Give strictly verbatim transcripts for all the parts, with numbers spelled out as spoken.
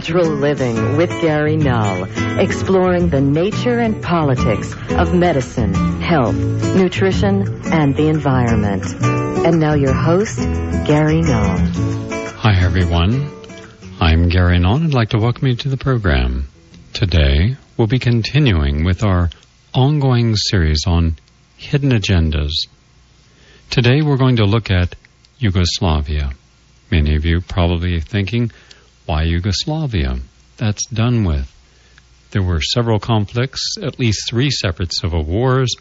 Natural Living with Gary Null, exploring the nature and politics of medicine, health, nutrition, and the environment. And now your host, Gary Null. Hi, everyone. I'm Gary Null, and I'd like to welcome you to the program. Today, we'll be continuing with our ongoing series on hidden agendas. Today, we're going to look at Yugoslavia. Many of you probably thinking, why Yugoslavia? That's done with. There were several conflicts, at least three separate civil wars.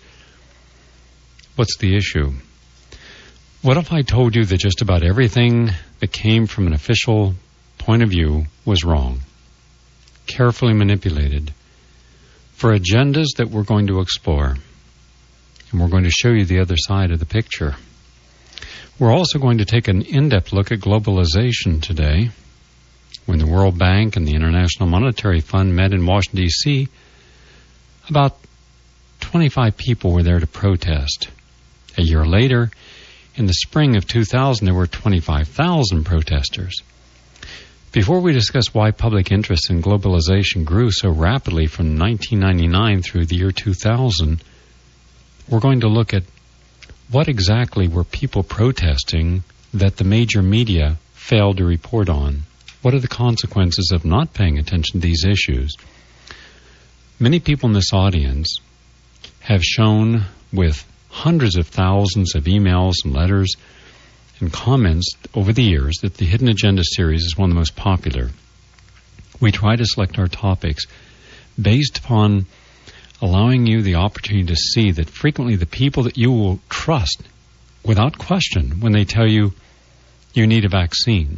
What's the issue? What if I told you that just about everything that came from an official point of view was wrong, carefully manipulated, for agendas that we're going to explore? And we're going to show you the other side of the picture. We're also going to take an in-depth look at globalization today. When the World Bank and the International Monetary Fund met in Washington, D C, about twenty-five people were there to protest. A year later, in the spring of two thousand, there were twenty-five thousand protesters. Before we discuss why public interest in globalization grew so rapidly from nineteen ninety-nine through the year two thousand, we're going to look at what exactly were people protesting that the major media failed to report on. What are the consequences of not paying attention to these issues? Many people in this audience have shown with hundreds of thousands of emails and letters and comments over the years that the Hidden Agenda series is one of the most popular. We try to select our topics based upon allowing you the opportunity to see that frequently the people that you will trust without question when they tell you you need a vaccine,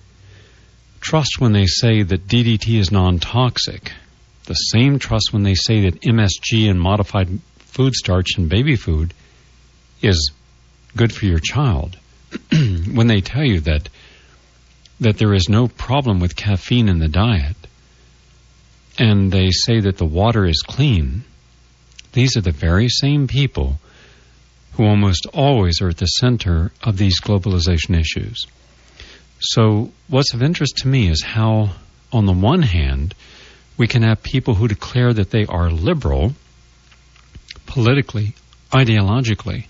trust when they say that D D T is non-toxic, the same trust when they say that M S G and modified food starch in baby food is good for your child, when they tell you that that there is no problem with caffeine in the diet, and they say that the water is clean. These are the very same people who almost always are at the center of these globalization issues. So what's of interest to me is how, on the one hand, we can have people who declare that they are liberal politically, ideologically,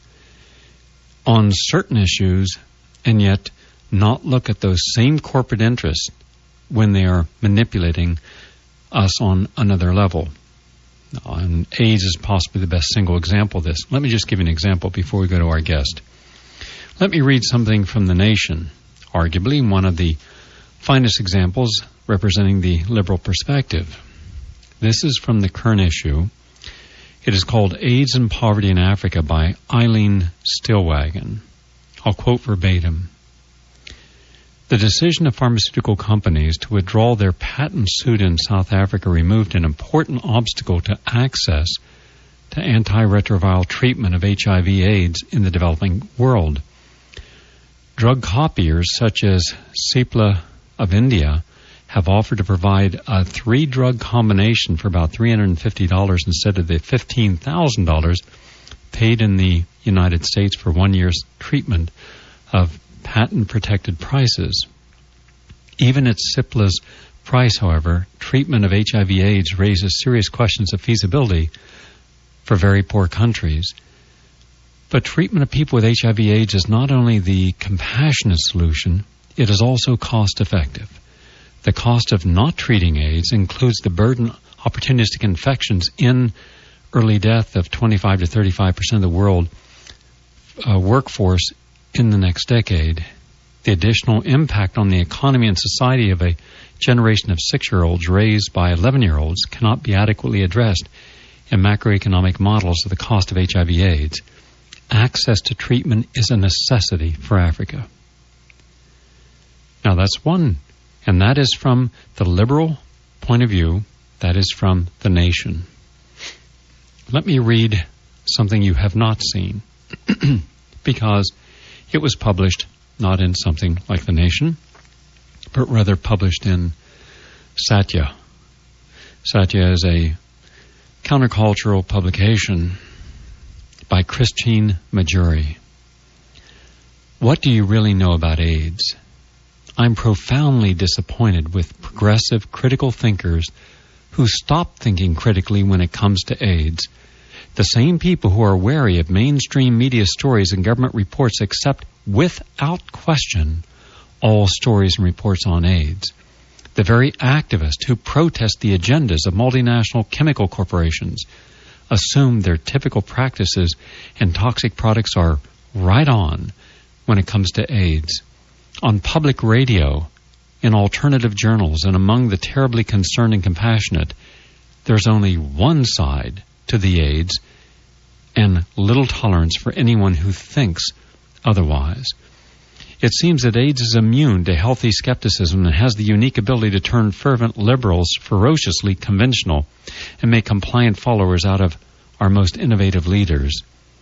on certain issues, and yet not look at those same corporate interests when they are manipulating us on another level. And AIDS is possibly the best single example of this. Let me just give you an example before we go to our guest. Let me read something from The Nation, arguably one of the finest examples representing the liberal perspective. This is from the current issue. It is called AIDS and Poverty in Africa by Eileen Stillwagon. I'll quote verbatim. The decision of pharmaceutical companies to withdraw their patent suit in South Africa removed an important obstacle to access to antiretroviral treatment of H I V AIDS in the developing world. Drug copiers such as Cipla of India have offered to provide a three-drug combination for about three hundred fifty dollars instead of the fifteen thousand dollars paid in the United States for one year's treatment of patent-protected prices. Even at Cipla's price, however, treatment of H I V AIDS raises serious questions of feasibility for very poor countries. But treatment of people with H I V AIDS is not only the compassionate solution, it is also cost-effective. The cost of not treating AIDS includes the burden opportunistic infections in early death of twenty-five to thirty-five percent of the world uh, workforce in the next decade. The additional impact on the economy and society of a generation of six-year-olds raised by eleven-year-olds cannot be adequately addressed in macroeconomic models of the cost of H I V AIDS. Access to treatment is a necessity for Africa. Now that's one, and that is from the liberal point of view. That is from The Nation. Let me read something you have not seen, because it was published not in something like The Nation, but rather published in Satya. Satya is a countercultural publication by Christine Majuri. What do you really know about AIDS? I'm profoundly disappointed with progressive, critical thinkers who stop thinking critically when it comes to AIDS. The same people who are wary of mainstream media stories and government reports accept without question all stories and reports on AIDS. The very activists who protest the agendas of multinational chemical corporations assume their typical practices and toxic products are right on when it comes to AIDS. On public radio, in alternative journals, and among the terribly concerned and compassionate, there's only one side to the AIDS and little tolerance for anyone who thinks otherwise. It seems that AIDS is immune to healthy skepticism and has the unique ability to turn fervent liberals ferociously conventional and make compliant followers out of our most innovative leaders.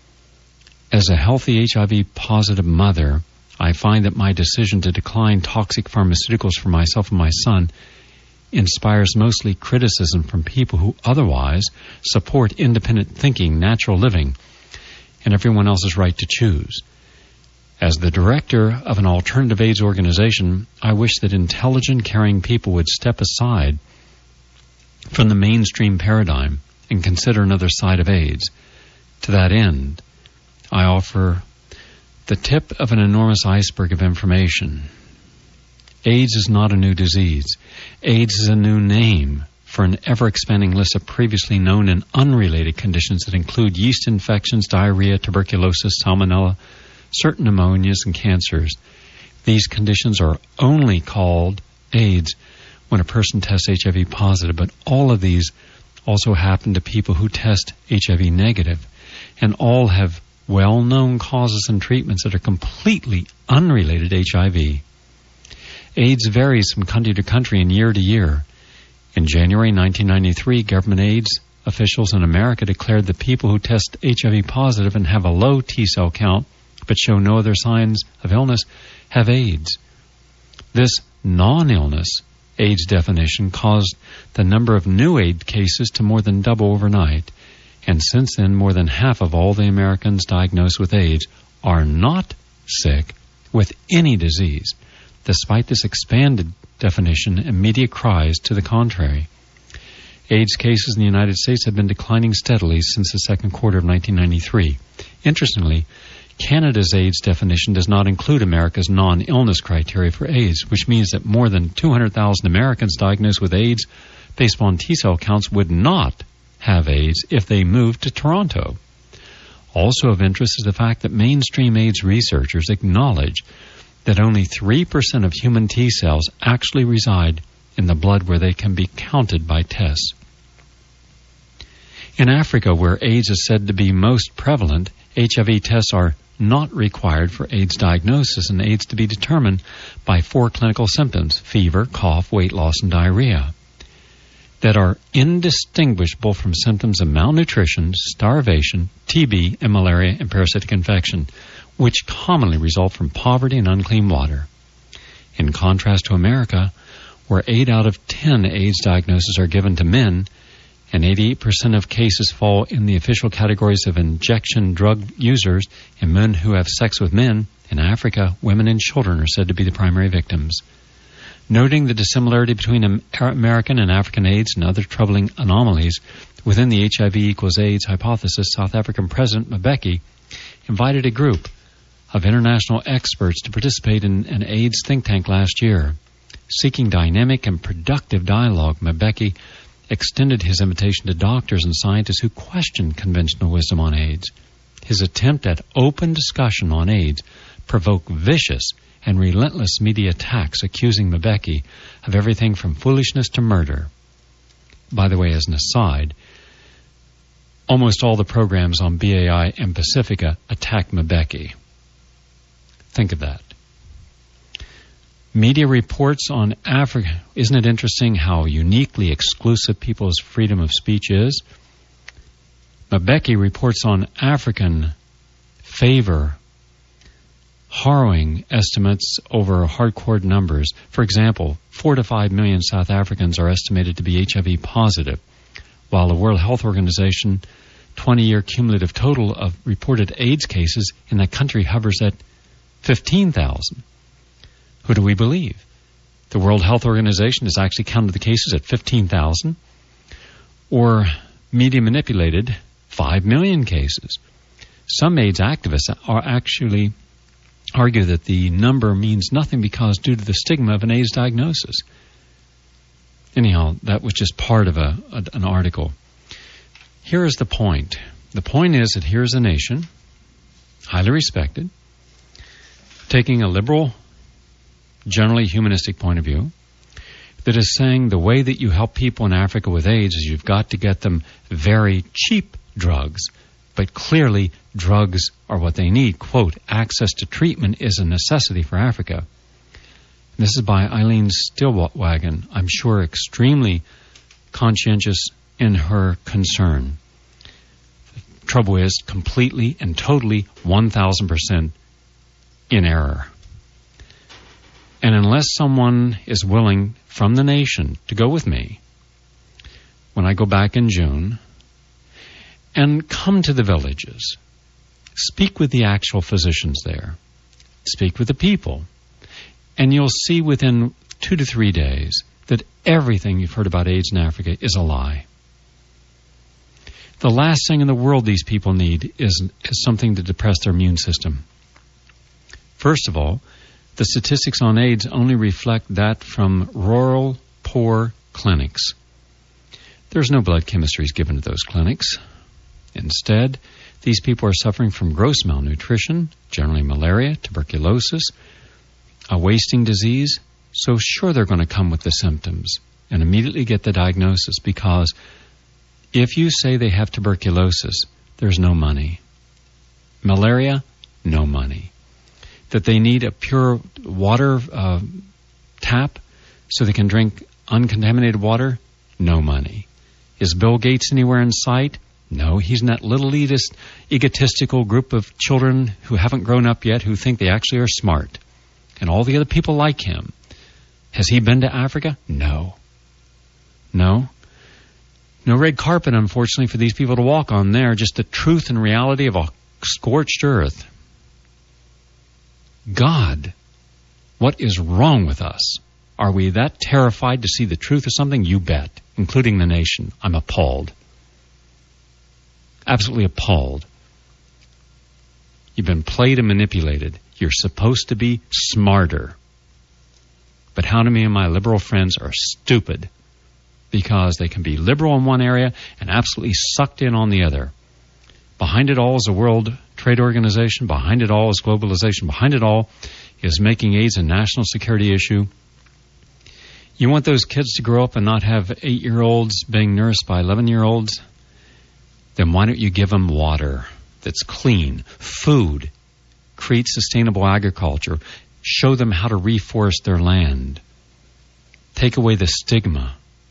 As a healthy H I V-positive mother, I find that my decision to decline toxic pharmaceuticals for myself and my son inspires mostly criticism from people who otherwise support independent thinking, natural living, and everyone else's right to choose. As the director of an alternative AIDS organization, I wish that intelligent, caring people would step aside from the mainstream paradigm and consider another side of AIDS. To that end, I offer the tip of an enormous iceberg of information. AIDS is not a new disease. AIDS is a new name for an ever-expanding list of previously known and unrelated conditions that include yeast infections, diarrhea, tuberculosis, salmonella, certain pneumonias, and cancers. These conditions are only called AIDS when a person tests H I V positive, but all of these also happen to people who test H I V negative, and all have well-known causes and treatments that are completely unrelated to H I V. AIDS varies from country to country and year to year. In January nineteen ninety-three, government AIDS officials in America declared that people who test H I V positive and have a low T-cell count but show no other signs of illness have AIDS. This non-illness AIDS definition caused the number of new AIDS cases to more than double overnight. And since then, more than half of all the Americans diagnosed with AIDS are not sick with any disease, despite this expanded definition and media cries to the contrary. AIDS cases in the United States have been declining steadily since the second quarter of nineteen ninety-three. Interestingly, Canada's AIDS definition does not include America's non-illness criteria for AIDS, which means that more than two hundred thousand Americans diagnosed with AIDS based on T-cell counts would not have AIDS if they moved to Toronto. Also of interest is the fact that mainstream AIDS researchers acknowledge that only three percent of human T-cells actually reside in the blood where they can be counted by tests. In Africa, where AIDS is said to be most prevalent, H I V tests are not required for AIDS diagnosis, and AIDS to be determined by four clinical symptoms: fever, cough, weight loss, and diarrhea, that are indistinguishable from symptoms of malnutrition, starvation, T B, and malaria and parasitic infection, which commonly result from poverty and unclean water. In contrast to America, where eight out of ten AIDS diagnoses are given to men, and eighty-eight percent of cases fall in the official categories of injection drug users and men who have sex with men, in Africa, women and children are said to be the primary victims. Noting the dissimilarity between American and African AIDS and other troubling anomalies within the H I V equals AIDS hypothesis, South African President Mbeki invited a group of international experts to participate in an AIDS think tank last year. Seeking dynamic and productive dialogue, Mbeki extended his invitation to doctors and scientists who questioned conventional wisdom on AIDS. His attempt at open discussion on AIDS provoked vicious and relentless media attacks accusing Mbeki of everything from foolishness to murder. By the way, as an aside, almost all the programs on B A I and Pacifica attack Mbeki. Think of that. Media reports on Africa. Isn't it interesting how uniquely exclusive people's freedom of speech is? Mbeki reports on African favor harrowing estimates over hardcore numbers. For example, four to five million South Africans are estimated to be H I V positive, while the World Health Organization twenty-year cumulative total of reported AIDS cases in that country hovers at fifteen thousand. Who do we believe? The World Health Organization has actually counted the cases at fifteen thousand, or media manipulated five million cases. Some AIDS activists are actually argue that the number means nothing because due to the stigma of an AIDS diagnosis. Anyhow, that was just part of a, a an article. Here is the point. The point is that here's a nation, highly respected, taking a liberal, generally humanistic point of view, that is saying the way that you help people in Africa with AIDS is you've got to get them very cheap drugs, but clearly drugs are what they need. Quote, access to treatment is a necessity for Africa. This is by Eileen Stillwagon, I'm sure extremely conscientious in her concern. The trouble is completely and totally one thousand percent in error. And unless someone is willing from the nation to go with me, when I go back in June, and come to the villages, speak with the actual physicians there, speak with the people, and you'll see within two to three days that everything you've heard about AIDS in Africa is a lie. The last thing in the world these people need is, is something to depress their immune system. First of all, the statistics on AIDS only reflect that from rural, poor clinics. There's no blood chemistries given to those clinics. Instead, these people are suffering from gross malnutrition, generally malaria, tuberculosis, a wasting disease. So sure, they're going to come with the symptoms and immediately get the diagnosis, because if you say they have tuberculosis, there's no money. Malaria, no money. That they need a pure water uh, tap so they can drink uncontaminated water, no money. Is Bill Gates anywhere in sight? No, he's in that little elitist, egotistical group of children who haven't grown up yet, who think they actually are smart. And all the other people like him. Has he been to Africa? No. No. No red carpet, unfortunately, for these people to walk on there. Just the truth and reality of a scorched earth. God, what is wrong with us? Are we that terrified to see the truth of something? You bet, including the nation. I'm appalled. Absolutely appalled. You've been played and manipulated. You're supposed to be smarter. But how many of my liberal friends are stupid because they can be liberal in one area and absolutely sucked in on the other? Behind it all is a World Trade Organization. Behind it all is globalization. Behind it all is making AIDS a national security issue. You want those kids to grow up and not have eight-year-olds being nursed by eleven-year-olds? Then why don't you give them water that's clean, food, create sustainable agriculture, show them how to reforest their land, take away the stigma,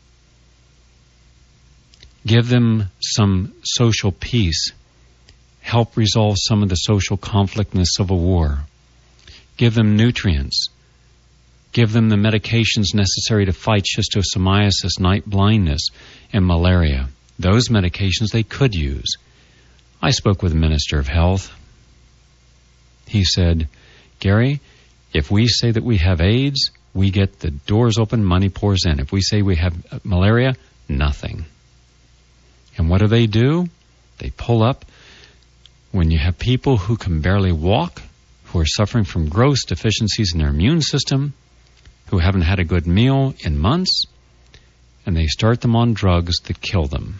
give them some social peace, help resolve some of the social conflict in the Civil War, give them nutrients, give them the medications necessary to fight schistosomiasis, night blindness, and malaria. Those medications they could use. I spoke with the Minister of Health. He said, Gary, if we say that we have AIDS, we get the doors open, money pours in. If we say we have malaria, nothing. And what do they do? They pull up. When you have people who can barely walk, who are suffering from gross deficiencies in their immune system, who haven't had a good meal in months, and they start them on drugs that kill them.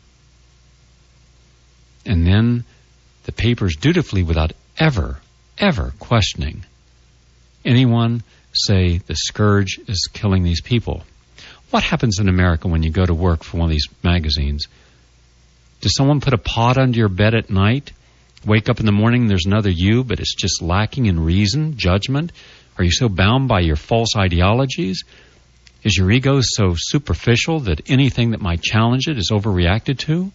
And then the papers dutifully, without ever, ever questioning anyone, say the scourge is killing these people. What happens in America when you go to work for one of these magazines? Does someone put a pot under your bed at night, wake up in the morning, there's another you, but it's just lacking in reason, judgment? Are you so bound by your false ideologies? Is your ego so superficial that anything that might challenge it is overreacted to?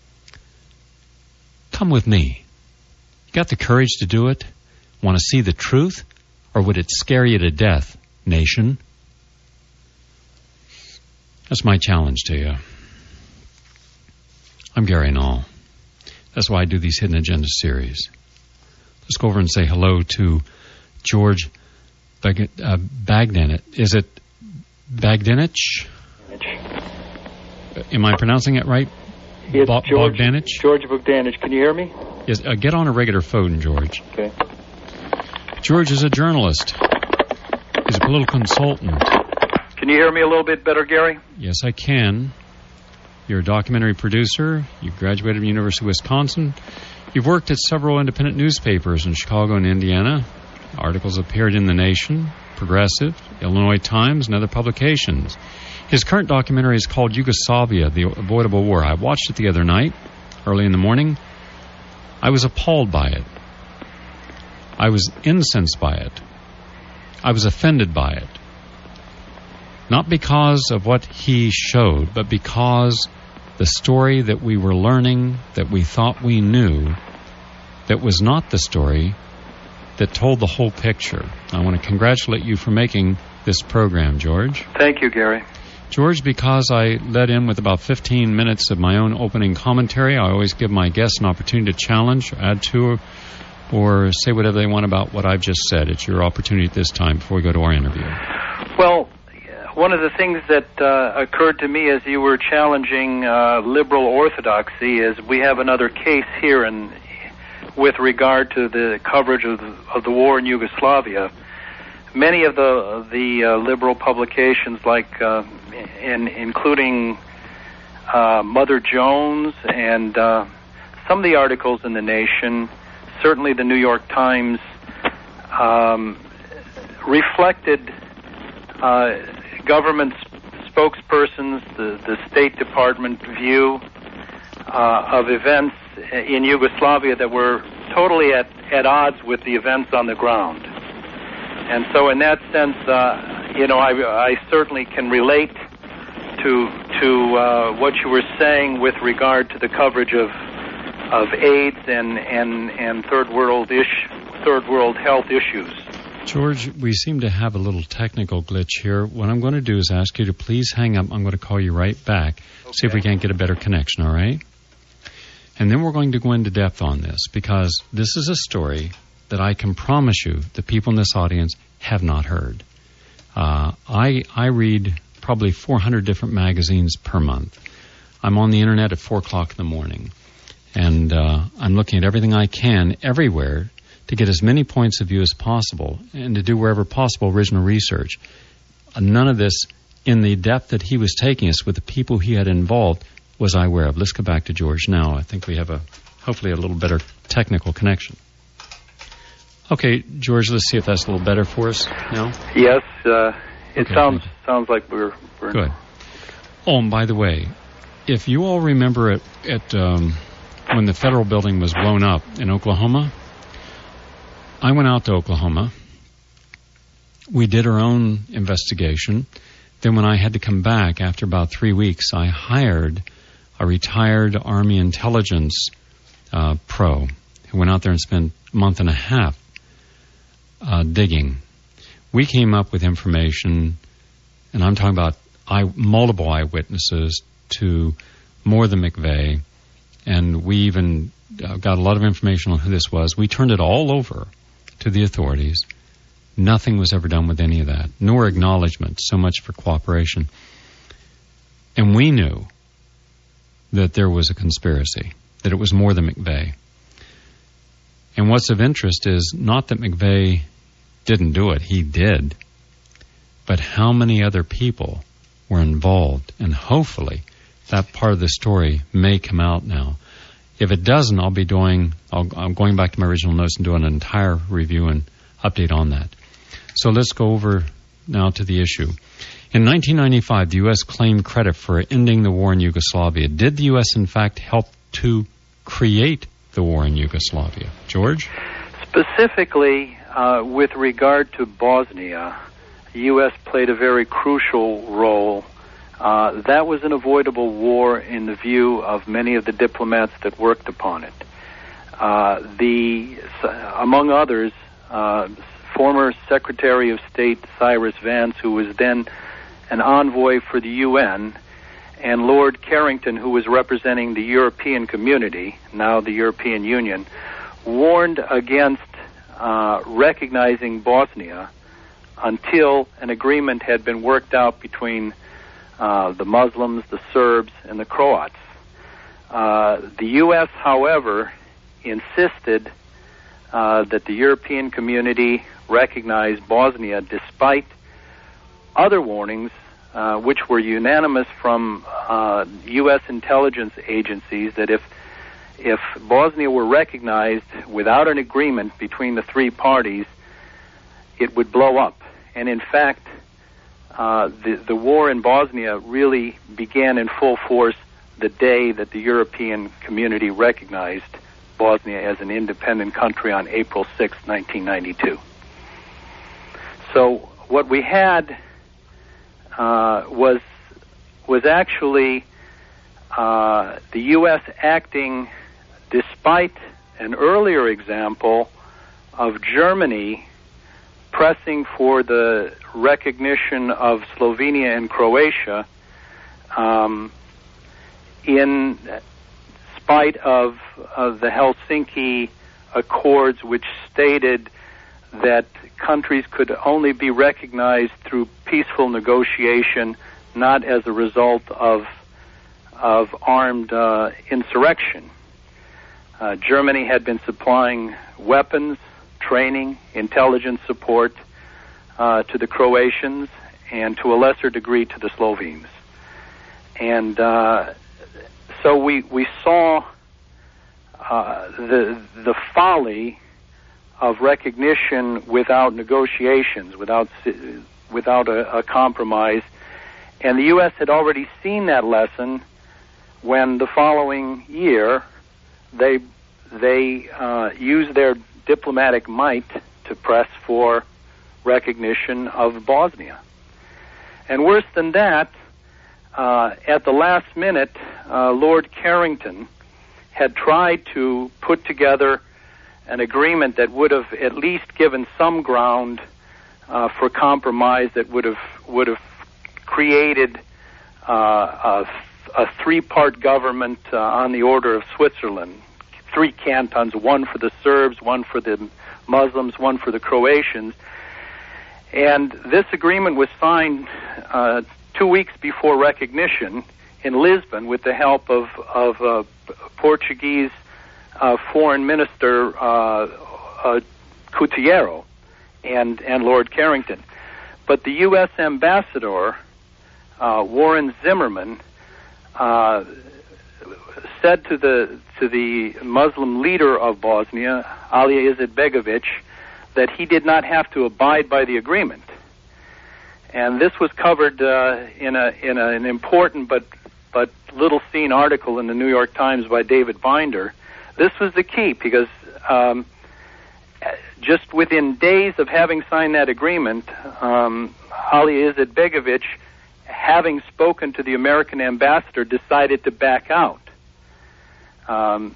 Come with me. You got the courage to do it? Want to see the truth? Or would it scare you to death, nation? That's my challenge to you. I'm Gary Null. That's why I do these Hidden Agenda series. Let's go over and say hello to George Bag, uh, Bagdanich. Is it Bagdanich? Am I pronouncing it right? It's Bo- George, Bogdanich? George Bogdanich. Can you hear me? Yes. Uh, get on a regular phone, George. Okay. George is a journalist. He's a political consultant. Can you hear me a little bit better, Gary? Yes, I can. You're a documentary producer. You graduated from the University of Wisconsin. You've worked at several independent newspapers in Chicago and Indiana. Articles appeared in The Nation, Progressive, Illinois Times, and other publications. His current documentary is called Yugoslavia, The Avoidable War. I watched it the other night, early in the morning. I was appalled by it. I was incensed by it. I was offended by it. Not because of what he showed, but because the story that we were learning, that we thought we knew, that was not the story that told the whole picture. I want to congratulate you for making this program, George. Thank you, Gary. George, because I led in with about fifteen minutes of my own opening commentary, I always give my guests an opportunity to challenge, add to, or say whatever they want about what I've just said. It's your opportunity at this time before we go to our interview. Well, one of the things that uh, occurred to me as you were challenging uh, liberal orthodoxy is we have another case here in, with regard to the coverage of the, of the war in Yugoslavia. Many of the the uh, liberal publications, like uh, in, including uh, Mother Jones and uh, some of the articles in The Nation, certainly the New York Times, um, reflected uh, government spokespersons, the, the State Department view uh, of events in Yugoslavia that were totally at, at odds with the events on the ground. And so in that sense, uh, you know, I, I certainly can relate to to uh, what you were saying with regard to the coverage of of AIDS and, and, and third world ish, third world health issues. George, we seem to have a little technical glitch here. What I'm going to do is ask you to please hang up. I'm going to call you right back, okay. See if we can't get a better connection, all right? And then we're going to go into depth on this, because this is a story that I can promise you the people in this audience have not heard. Uh, I I read probably four hundred different magazines per month. I'm on the internet at four o'clock in the morning, and uh, I'm looking at everything I can everywhere to get as many points of view as possible and to do wherever possible original research. Uh, none of this, in the depth that he was taking us with the people he had involved, was I aware of. Let's go back to George now. I think we have a hopefully a little better technical connection. Okay, George, let's see if that's a little better for us now. Yes, uh, it okay, sounds sounds like we're, we're... Good. Oh, and by the way, if you all remember at, at um, when the federal building was blown up in Oklahoma, I went out to Oklahoma. We did our own investigation. Then when I had to come back after about three weeks, I hired a retired Army intelligence uh, pro who went out there and spent a month and a half uh, digging. We came up with information, and I'm talking about eye, multiple eyewitnesses to more than McVeigh, and we even uh, got a lot of information on who this was. We turned it all over to the authorities. Nothing was ever done with any of that, nor acknowledgement, so much for cooperation. And we knew that there was a conspiracy, that it was more than McVeigh. And what's of interest is not that McVeigh didn't do it, he did, but how many other people were involved, and hopefully that part of the story may come out now. If it doesn't, I'll be doing, I'll, I'm going back to my original notes and doing an entire review and update on that. So let's go over now to the issue. In nineteen ninety-five, the U S claimed credit for ending the war in Yugoslavia. Did the U S in fact help to create the war in Yugoslavia? George? Specifically, uh, with regard to Bosnia, the U S played a very crucial role. Uh, that was an avoidable war in the view of many of the diplomats that worked upon it. Uh, the, among others, uh, former Secretary of State Cyrus Vance, who was then an envoy for the U N, and Lord Carrington, who was representing the European community, now the European Union, warned against uh, recognizing Bosnia until an agreement had been worked out between uh, the Muslims, the Serbs, and the Croats. Uh, the U S, however, insisted uh, that the European community recognize Bosnia despite other warnings uh, which were unanimous from uh, U S intelligence agencies that if if Bosnia were recognized without an agreement between the three parties, it would blow up. And in fact, uh, the, the war in Bosnia really began in full force the day that the European community recognized Bosnia as an independent country on April sixth, nineteen ninety-two. So what we had uh, was was actually uh, the U S acting despite an earlier example of Germany pressing for the recognition of Slovenia and Croatia um, in spite of, of the Helsinki Accords, which stated that countries could only be recognized through peaceful negotiation, not as a result of of armed uh, insurrection. Uh, Germany had been supplying weapons, training, intelligence support uh, to the Croatians and to a lesser degree to the Slovenes. And uh, so we we saw uh, the the folly of recognition without negotiations, without without a, a compromise. And the U S had already seen that lesson when the following year they they uh, used their diplomatic might to press for recognition of Bosnia. And worse than that, uh, at the last minute, uh, Lord Carrington had tried to put together an agreement that would have at least given some ground uh, for compromise, that would have would have created uh, a, a three-part government uh, on the order of Switzerland. Three cantons, one for the Serbs, one for the Muslims, one for the Croatians. And this agreement was signed uh, two weeks before recognition in Lisbon with the help of, of uh, Portuguese uh, Foreign Minister uh, uh, Couturiero and, and Lord Carrington. But the U S ambassador, uh, Warren Zimmerman, uh, said to the to the Muslim leader of Bosnia, Ali Izetbegovic, that he did not have to abide by the agreement. And this was covered uh, in a in a, an important but but little seen article in the New York Times by David Binder. This was the key because um, just within days of having signed that agreement, um, Ali Izetbegovic, having spoken to the American ambassador, decided to back out. Um,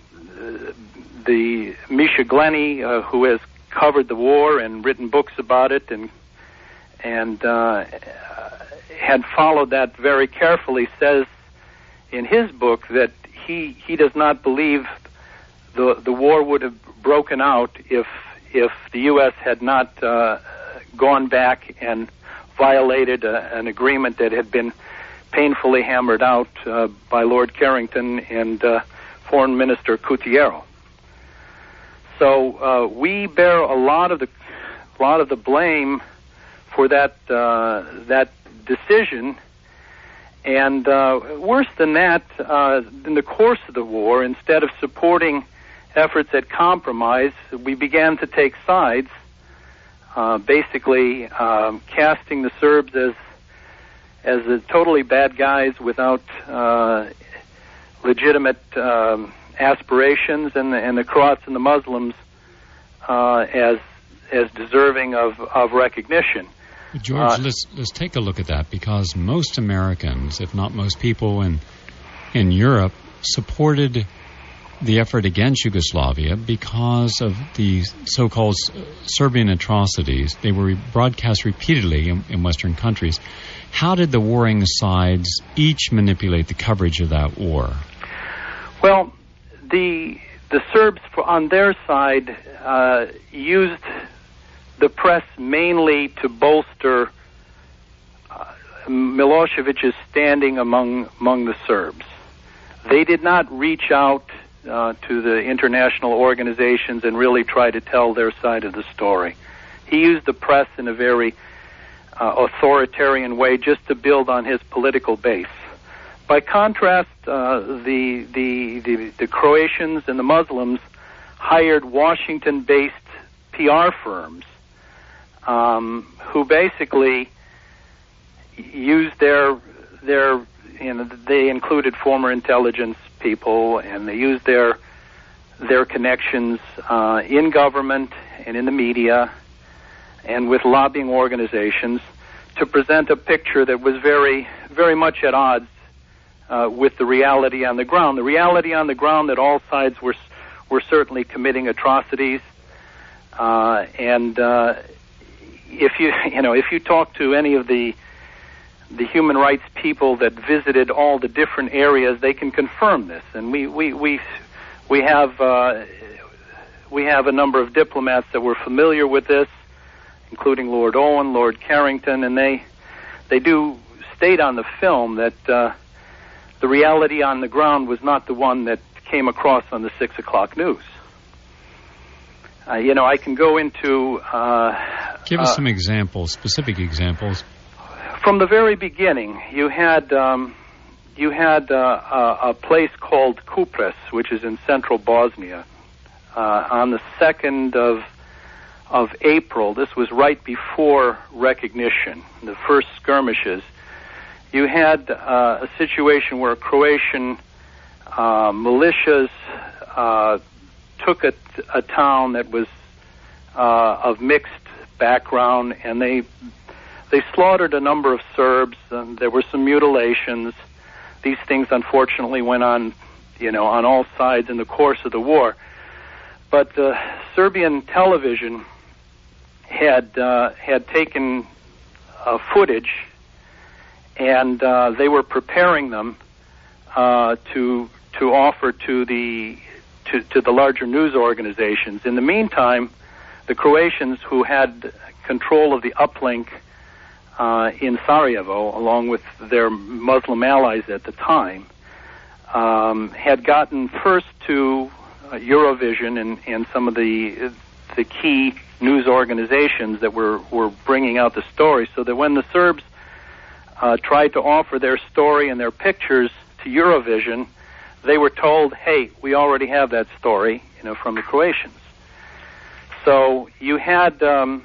the Misha Glenny, uh, who has covered the war and written books about it, and and uh, had followed that very carefully, says in his book that he he does not believe the the war would have broken out if if the U S had not uh, gone back and violated a, an agreement that had been painfully hammered out uh, by Lord Carrington and uh, Foreign Minister Couturiero. So uh, we bear a lot of the a lot of the blame for that uh, that decision, and uh, worse than that, uh, in the course of the war, instead of supporting efforts at compromise, we began to take sides, uh, basically um, casting the Serbs as as the totally bad guys without uh, legitimate um, aspirations, and the, and the Croats and the Muslims uh, as as deserving of, of recognition. George, uh, let's let's take a look at that, because most Americans, if not most people in in Europe, supported the effort against Yugoslavia because of the so-called Serbian atrocities. They were broadcast repeatedly in, in Western countries. How did the warring sides each manipulate the coverage of that war? Well, the the Serbs, on their side, uh, used the press mainly to bolster uh, Milosevic's standing among among the Serbs. They did not reach out uh, to the international organizations and really try to tell their side of the story. He used the press in a very uh, authoritarian way just to build on his political base. By contrast, uh, the, the the the Croatians and the Muslims hired Washington-based P R firms um, who basically used their their you know they included former intelligence people, and they used their their connections uh, in government and in the media and with lobbying organizations to present a picture that was very very much at odds Uh, with the reality on the ground. The reality on the ground that all sides were were certainly committing atrocities, uh, and uh, if you you know if you talk to any of the the human rights people that visited all the different areas, they can confirm this. And we we we we have uh, we have a number of diplomats that were familiar with this, including Lord Owen, Lord Carrington, and they they do state on the film that. Uh, The reality on the ground was not the one that came across on the six o'clock news. Uh, you know, I can go into... Uh, Give us uh, some examples, specific examples. From the very beginning, you had um, you had uh, a, a place called Kupres, which is in central Bosnia. Uh, on the second of of April, this was right before recognition, the first skirmishes. You had uh, a situation where Croatian uh, militias uh, took a, a town that was uh, of mixed background, and they they slaughtered a number of Serbs. And there were some mutilations. These things, unfortunately, went on, you know, on all sides in the course of the war. But uh, Serbian television had uh, had taken uh, footage. And uh, they were preparing them uh, to to offer to the to, to the larger news organizations. In the meantime, the Croatians, who had control of the uplink uh, in Sarajevo, along with their Muslim allies at the time, um, had gotten first to uh, Eurovision and, and some of the the key news organizations that were were bringing out the story, so that when the Serbs Uh, tried to offer their story and their pictures to Eurovision, they were told, hey, we already have that story, you know, from the Croatians. So you had um,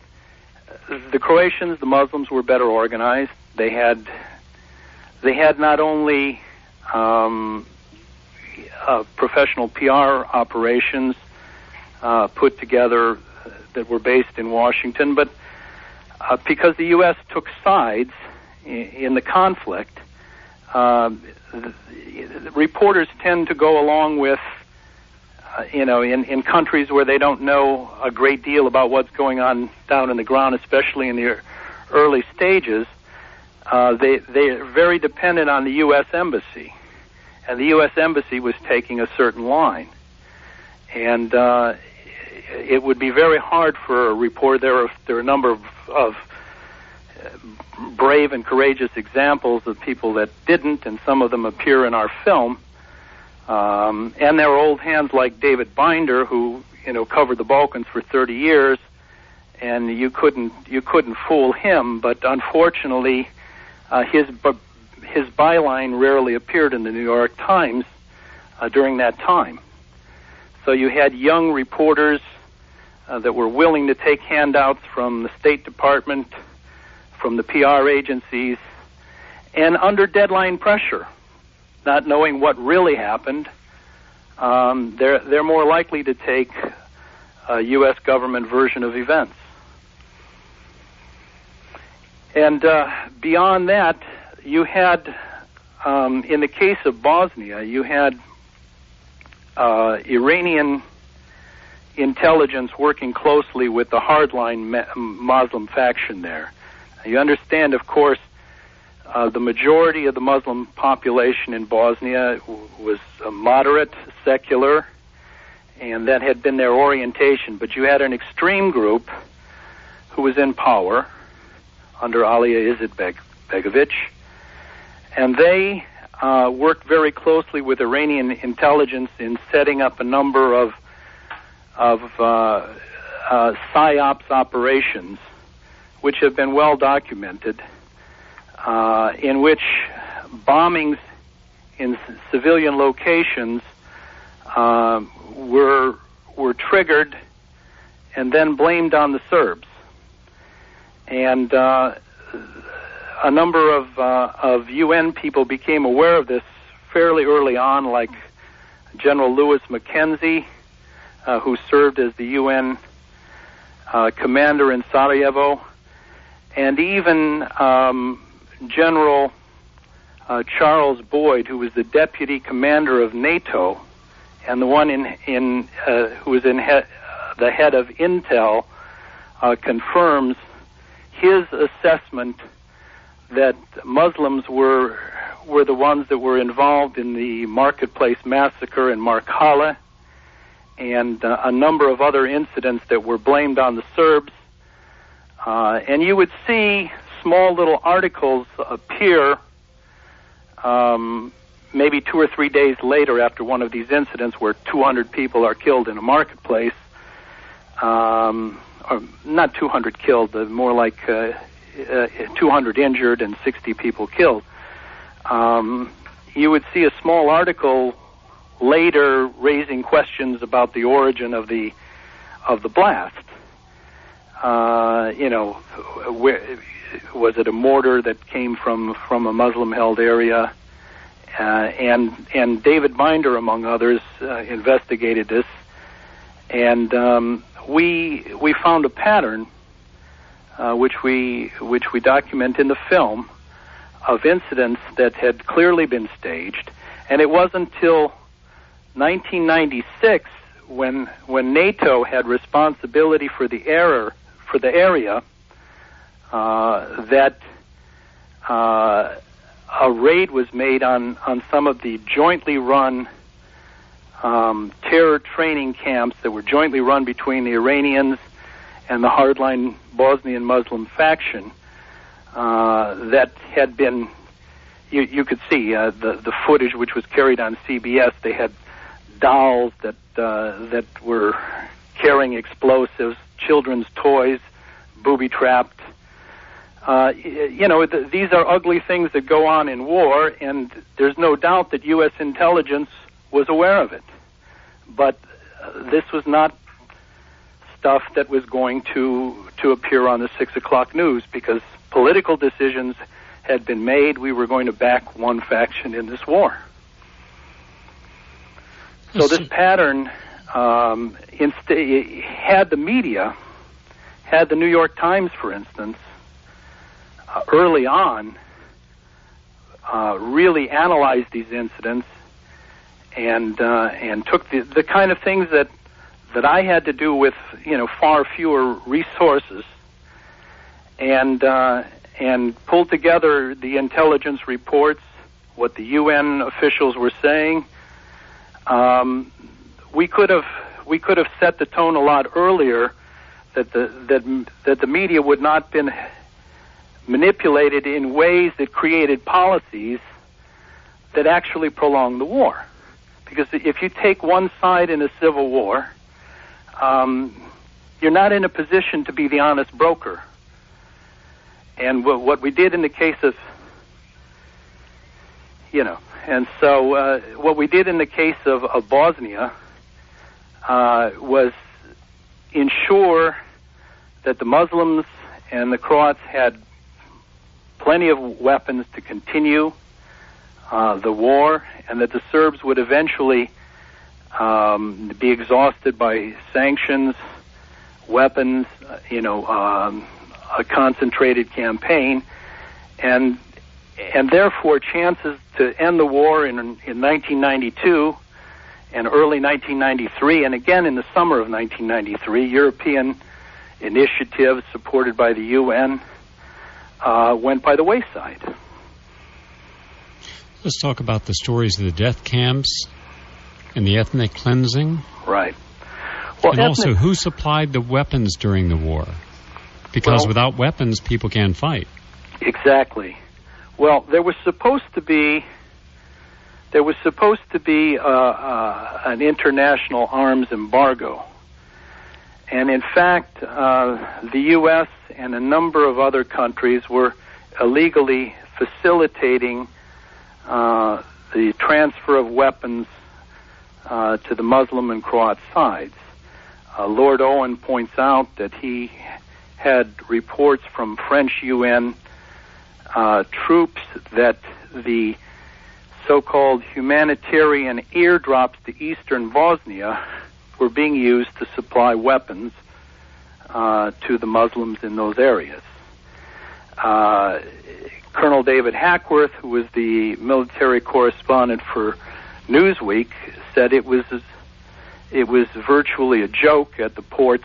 the Croatians, the Muslims were better organized. They had they had not only um, uh, professional P R operations uh, put together that were based in Washington, but uh, because the U S took sides in the conflict, uh, reporters tend to go along with, uh, you know, in, in countries where they don't know a great deal about what's going on down in the ground, especially in the early stages. Uh, they they're very dependent on the U S Embassy, and the U S Embassy was taking a certain line, and uh, it would be very hard for a reporter. There are there are a number of, of brave and courageous examples of people that didn't, and some of them appear in our film. Um, and there are old hands like David Binder, who you know covered the Balkans for thirty years, and you couldn't you couldn't fool him. But unfortunately, uh, his his byline rarely appeared in the New York Times uh, during that time. So you had young reporters uh, that were willing to take handouts from the State Department, from the P R agencies, and under deadline pressure, not knowing what really happened, um, they're they're more likely to take a U S government version of events. And uh, beyond that, you had, um, in the case of Bosnia, you had uh, Iranian intelligence working closely with the hardline Muslim faction there. You understand, of course, uh, the majority of the Muslim population in Bosnia was uh, moderate, secular, and that had been their orientation. But you had an extreme group who was in power under Alija Izetbegovic, and they uh, worked very closely with Iranian intelligence in setting up a number of of uh, uh, PSYOPs operations, which have been well documented, uh, in which bombings in c- civilian locations uh, were were triggered and then blamed on the Serbs. And uh, a number of uh, of U N people became aware of this fairly early on, like General Lewis Mackenzie, uh, who served as the U N uh, commander in Sarajevo, and even um, General uh, Charles Boyd, who was the deputy commander of NATO and the one in in uh, who was in he- the head of Intel, uh, confirms his assessment that Muslims were were the ones that were involved in the Marketplace Massacre in Markale and uh, a number of other incidents that were blamed on the Serbs. Uh, and you would see small little articles appear um, maybe two or three days later after one of these incidents where two hundred people are killed in a marketplace. Um, or not two hundred killed, uh, more like uh, uh, two hundred injured and sixty people killed. Um, you would see a small article later raising questions about the origin of the of the blast. Uh, you know, where, was it a mortar that came from, from a Muslim-held area? Uh, and and David Binder, among others, uh, investigated this, and um, we we found a pattern, uh, which we which we document in the film, of incidents that had clearly been staged, and it wasn't until nineteen ninety-six when when NATO had responsibility for the error for the area uh, that uh, a raid was made on on some of the jointly run um, terror training camps that were jointly run between the Iranians and the hardline Bosnian Muslim faction. Uh, that had been, you, you could see uh, the the footage which was carried on C B S. They had dolls that uh, that were carrying explosives, children's toys, booby-trapped. Uh, you know, th- these are ugly things that go on in war, and there's no doubt that U S intelligence was aware of it. But uh, this was not stuff that was going to to appear on the six o'clock news, because political decisions had been made. We were going to back one faction in this war. So this pattern, um, insta- had the media, had the New York Times, for instance, uh, early on, uh, really analyzed these incidents and uh, and took the the kind of things that that I had to do with, you know, far fewer resources, and uh, and pulled together the intelligence reports, what the U N officials were saying. Um, we could have we could have set the tone a lot earlier, that the that that the media would not have been manipulated in ways that created policies that actually prolonged the war. Because if you take one side in a civil war, um, you're not in a position to be the honest broker. And w- what we did in the case of, you know, and so uh, what we did in the case of, of Bosnia uh, was ensure that the Muslims and the Croats had plenty of weapons to continue uh, the war, and that the Serbs would eventually um, be exhausted by sanctions, weapons, uh, you know, um, a concentrated campaign, and and therefore chances to end the war in in nineteen ninety-two and early nineteen ninety-three, and again in the summer of nineteen ninety-three, European initiatives supported by the U N uh, went by the wayside. Let's talk about the stories of the death camps and the ethnic cleansing. Right. Well, and ethnic- also, who supplied the weapons during the war? Because well, without weapons, people can't fight. Exactly. Well, there was supposed to be there was supposed to be uh, uh, an international arms embargo, and in fact, uh, the U S and a number of other countries were illegally facilitating uh, the transfer of weapons uh, to the Muslim and Croat sides. Uh, Lord Owen points out that he had reports from French U N uh, troops that the so-called humanitarian airdrops to eastern Bosnia were being used to supply weapons uh, to the Muslims in those areas. Uh, Colonel David Hackworth, who was the military correspondent for Newsweek, said it was it was virtually a joke at the ports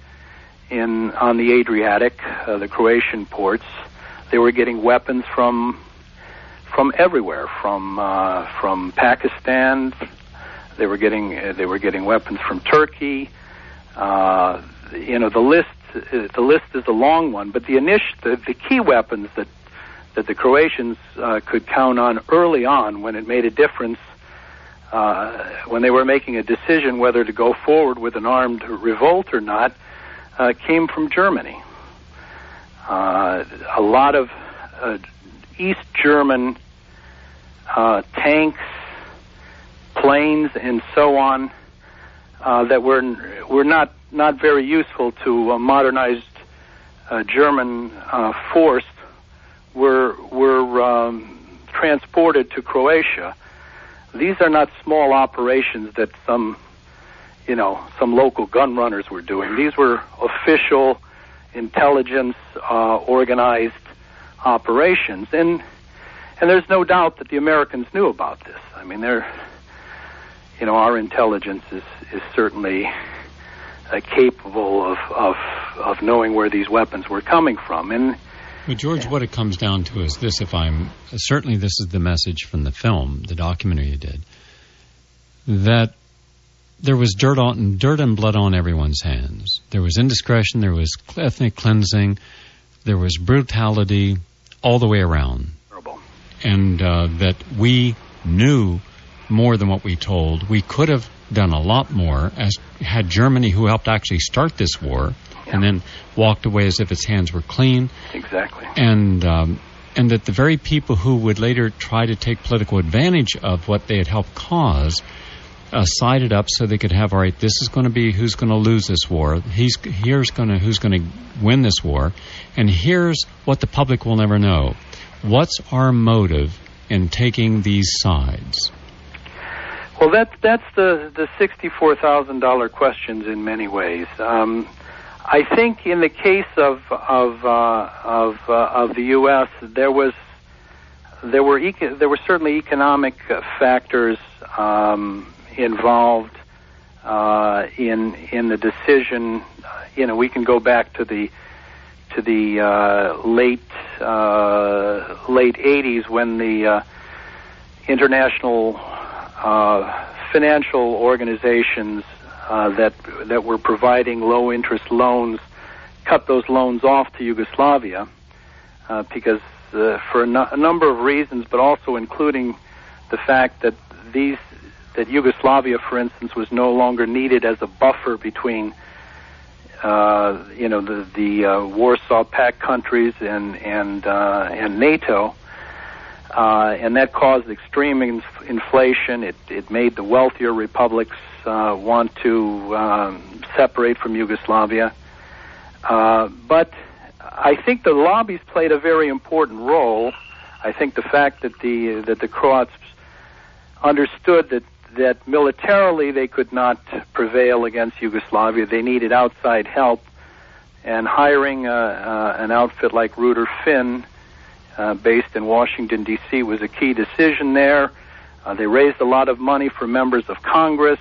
in on the Adriatic, uh, the Croatian ports. They were getting weapons from from everywhere, from uh, from Pakistan. They were getting uh, they were getting weapons from Turkey. Uh, you know, the list the list is a long one, but the initial the, the key weapons that that the Croatians uh, could count on early on, when it made a difference, uh, when they were making a decision whether to go forward with an armed revolt or not, uh, came from Germany. Uh, a lot of uh, East German uh, tanks, planes, and so on uh, that were were not not very useful to a modernized uh, German uh, force were were um, transported to Croatia. These are not small operations that some you know some local gun runners were doing. These were official intelligence uh, organized operations, and and there's no doubt that the Americans knew about this. I mean, they're you know our intelligence is is certainly uh, capable of, of of knowing where these weapons were coming from. And but George, what it comes down to is this: if I'm certainly this is the message from the film, the documentary you did, that there was dirt on dirt and blood on everyone's hands. There was indiscretion, there was ethnic cleansing, there was brutality all the way around. Terrible. And uh, that we knew more than what we told. We could have done a lot more, as had Germany, who helped actually start this war, yeah. and then walked away as if its hands were clean. Exactly. And um, and that the very people who would later try to take political advantage of what they had helped cause Uh, sided up so they could have, all right, this is going to be who's going to lose this war. He's here's going to who's going to win this war, and here's what the public will never know. What's our motive in taking these sides? Well, that's that's the the sixty-four thousand dollar questions in many ways. Um, I think in the case of of uh, of uh, of the U S, there was there were eco- there were certainly economic uh, factors Um, involved uh, in in the decision. You know, we can go back to the to the uh, late uh, late eighties when the uh, international uh, financial organizations uh, that that were providing low interest loans cut those loans off to Yugoslavia uh, because uh, for a, no- a number of reasons, but also including the fact that these that Yugoslavia, for instance, was no longer needed as a buffer between, uh, you know, the the uh, Warsaw Pact countries and and uh, and NATO, uh, and that caused extreme inf- inflation. It it made the wealthier republics uh, want to um, separate from Yugoslavia, uh, but I think the lobbies played a very important role. I think the fact that the that the Croats understood that that militarily they could not prevail against Yugoslavia. They needed outside help, and hiring uh, uh, an outfit like Ruder Finn, uh, based in Washington, D C, was a key decision there. Uh, they raised a lot of money for members of Congress,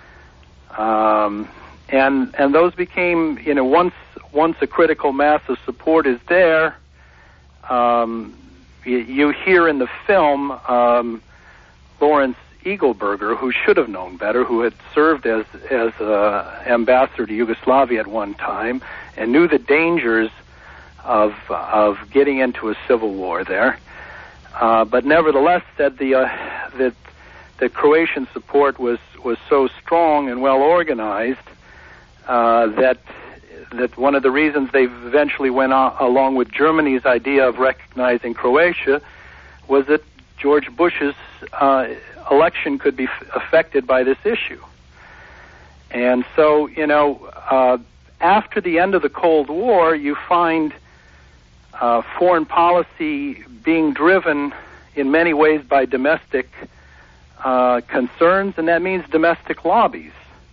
um, and and those became, you know, once once a critical mass of support is there, um, you, you hear in the film um, Lawrence Eagleberger, who should have known better, who had served as as uh, ambassador to Yugoslavia at one time and knew the dangers of of getting into a civil war there, uh, but nevertheless said the uh, that the Croatian support was was so strong and well organized uh, that that one of the reasons they eventually went on, along with Germany's idea of recognizing Croatia was that George Bush's uh, election could be f- affected by this issue. And so, you know, uh, after the end of the Cold War, you find uh, foreign policy being driven in many ways by domestic uh, concerns, and that means domestic lobbies.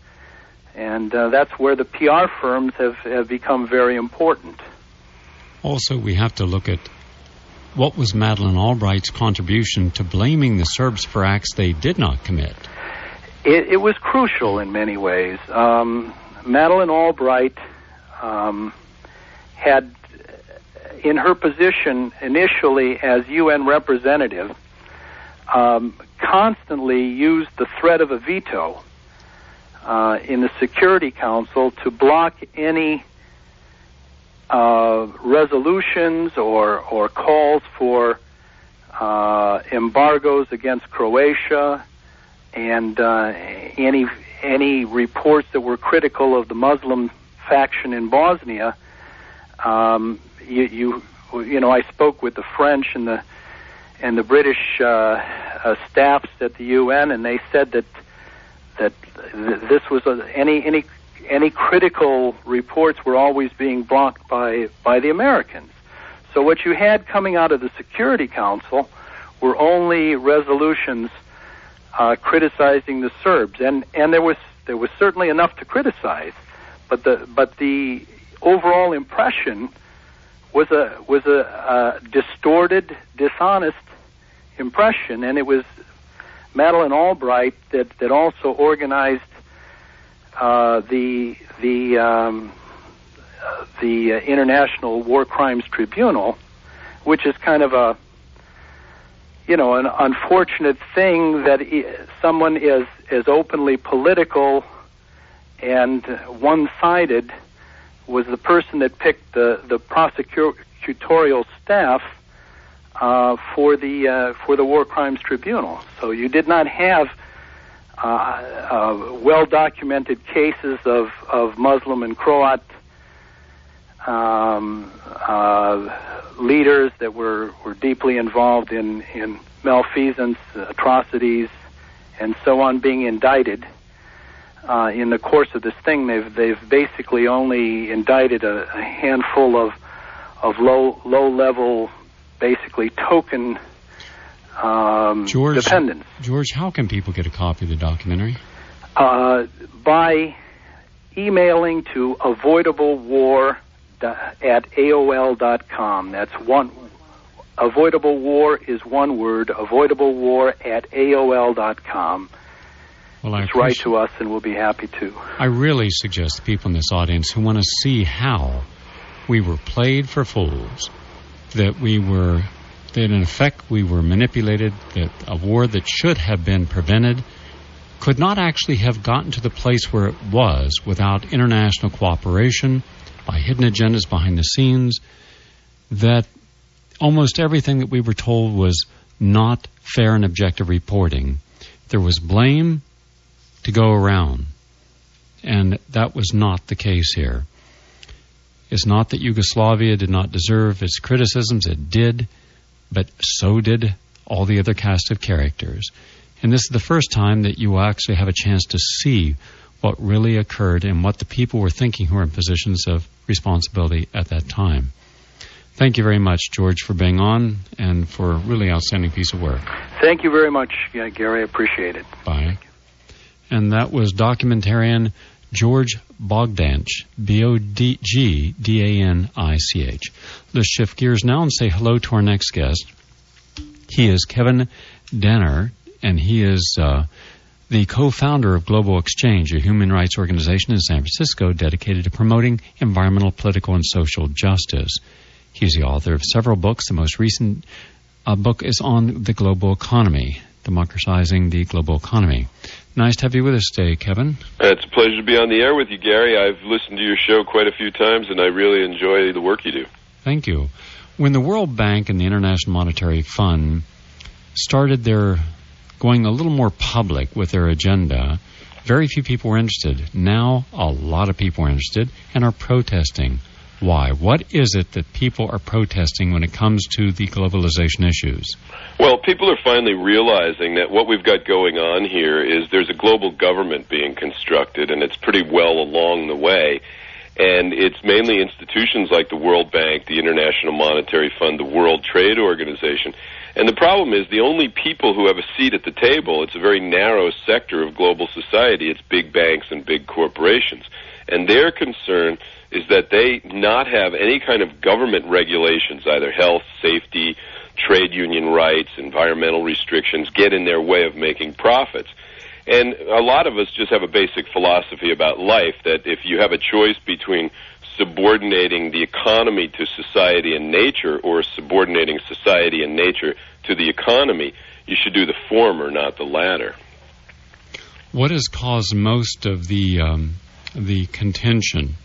And uh, that's where the P R firms have, have become very important. Also, we have to look at what was Madeleine Albright's contribution to blaming the Serbs for acts they did not commit. It, it was crucial in many ways. Um, Madeleine Albright um, had, in her position initially as U N representative, um, constantly used the threat of a veto Uh, in the Security Council to block any uh, resolutions or or calls for uh, embargoes against Croatia, and uh, any any reports that were critical of the Muslim faction in Bosnia. Um, you, you you know, I spoke with the French and the and the British uh, uh, staffs at the U N, and they said that. that this was a, any any any critical reports were always being blocked by by the Americans. So what you had coming out of the Security Council were only resolutions uh, criticizing the Serbs, and and there was there was certainly enough to criticize, but the but the overall impression was a was a, a distorted, dishonest impression, and it was Madeleine Albright that, that also organized uh, the the um, uh, the uh, International War Crimes Tribunal, which is kind of a you know an unfortunate thing that I- someone is as openly political and one-sided was the person that picked the the prosecutorial staff Uh, for the uh, for the War Crimes Tribunal. So you did not have uh, uh, well-documented cases of, of Muslim and Croat um, uh, leaders that were, were deeply involved in, in malfeasance, atrocities, and so on being indicted. Uh, in the course of this thing, they've they've basically only indicted a, a handful of of low low level. Basically token um, George, dependence. George, how can people get a copy of the documentary? Uh, by emailing to avoidablewar at A O L dot com. That's one. Avoidable War is one word. Avoidablewar at A O L dot com. Well, I Just write to us, and we'll be happy to. I really suggest the people in this audience who want to see how we were played for fools, that we were, that in effect we were manipulated, that a war that should have been prevented could not actually have gotten to the place where it was without international cooperation, by hidden agendas behind the scenes, that almost everything that we were told was not fair and objective reporting. There was blame to go around, and that was not the case here. It's not that Yugoslavia did not deserve its criticisms. It did, but so did all the other cast of characters. And this is the first time that you actually have a chance to see what really occurred and what the people were thinking who were in positions of responsibility at that time. Thank you very much, George, for being on and for a really outstanding piece of work. Thank you very much, yeah, Gary. I appreciate it. Bye. And that was documentarian George Bogdanch, B O D G D A N I C H. Let's shift gears now and say hello to our next guest. He is Kevin Danner, and he is uh, the co-founder of Global Exchange, a human rights organization in San Francisco dedicated to promoting environmental, political, and social justice. He's the author of several books. The most recent uh, book is on the global economy, democratizing the global economy. Nice to have you with us today, Kevin. It's a pleasure to be on the air with you, Gary. I've listened to your show quite a few times, and I really enjoy the work you do. Thank you. When the World Bank and the International Monetary Fund started their going a little more public with their agenda, very few people were interested. Now, a lot of people are interested and are protesting. Why? What is it that people are protesting when it comes to the globalization issues? Well, people are finally realizing that what we've got going on here is there's a global government being constructed, and it's pretty well along the way. And it's mainly institutions like the World Bank, the International Monetary Fund, the World Trade Organization. And the problem is the only people who have a seat at the table, it's a very narrow sector of global society. It's big banks and big corporations. And their concern is that they not have any kind of government regulations, either health, safety, trade union rights, environmental restrictions, get in their way of making profits. And a lot of us just have a basic philosophy about life that if you have a choice between subordinating the economy to society and nature or subordinating society and nature to the economy, you should do the former, not the latter. What has caused most of the um, the contention?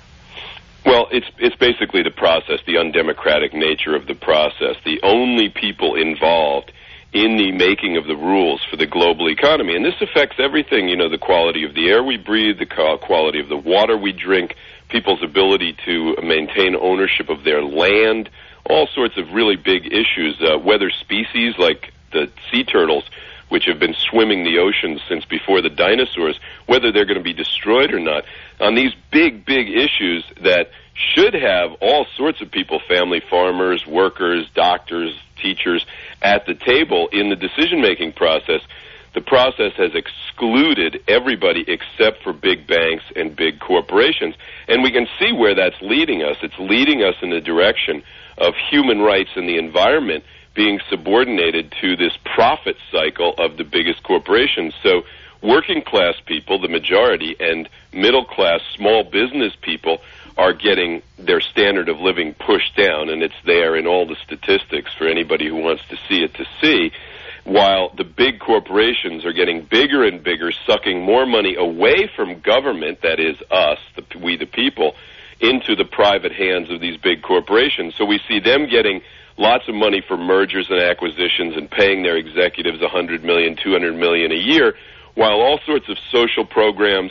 Well, it's it's basically the process, the undemocratic nature of the process. The only people involved in the making of the rules for the global economy. And this affects everything, you know, the quality of the air we breathe, the quality of the water we drink, people's ability to maintain ownership of their land, all sorts of really big issues, uh, whether species like the sea turtles, which have been swimming the oceans since before the dinosaurs, whether they're going to be destroyed or not, on these big, big issues that should have all sorts of people, family farmers, workers, doctors, teachers, at the table in the decision-making process. The process has excluded everybody except for big banks and big corporations. And we can see where that's leading us. It's leading us in the direction of human rights and the environment being subordinated to this profit cycle of the biggest corporations. So working-class people, the majority, and middle-class small business people are getting their standard of living pushed down, and it's there in all the statistics for anybody who wants to see it to see, while the big corporations are getting bigger and bigger, sucking more money away from government, that is us, the, we the people, into the private hands of these big corporations. So we see them getting lots of money for mergers and acquisitions and paying their executives one hundred million dollars, two hundred million dollars a year, while all sorts of social programs,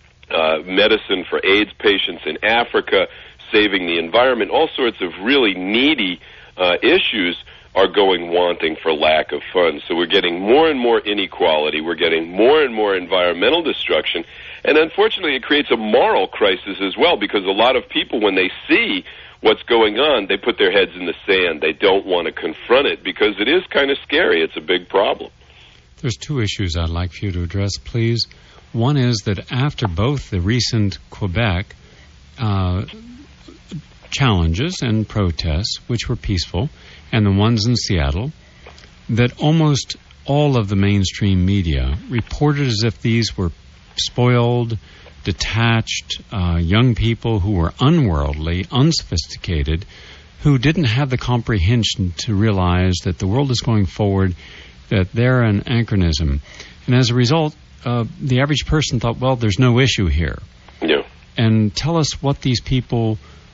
Uh, medicine for AIDS patients in Africa, saving the environment, all sorts of really needy uh, issues are going wanting for lack of funds. So we're getting more and more inequality. We're getting more and more environmental destruction. And unfortunately, it creates a moral crisis as well, because a lot of people, when they see what's going on, they put their heads in the sand. They don't want to confront it because it is kind of scary. It's a big problem. There's two issues I'd like for you to address, please. One is that after both the recent Quebec uh, challenges and protests, which were peaceful, and the ones in Seattle, that almost all of the mainstream media reported as if these were spoiled, detached, uh, young people who were unworldly, unsophisticated, who didn't have the comprehension to realize that the world is going forward, that they're an anachronism. And as a result, Uh, the average person thought, well, there's no issue here. Yeah. And tell us what these people,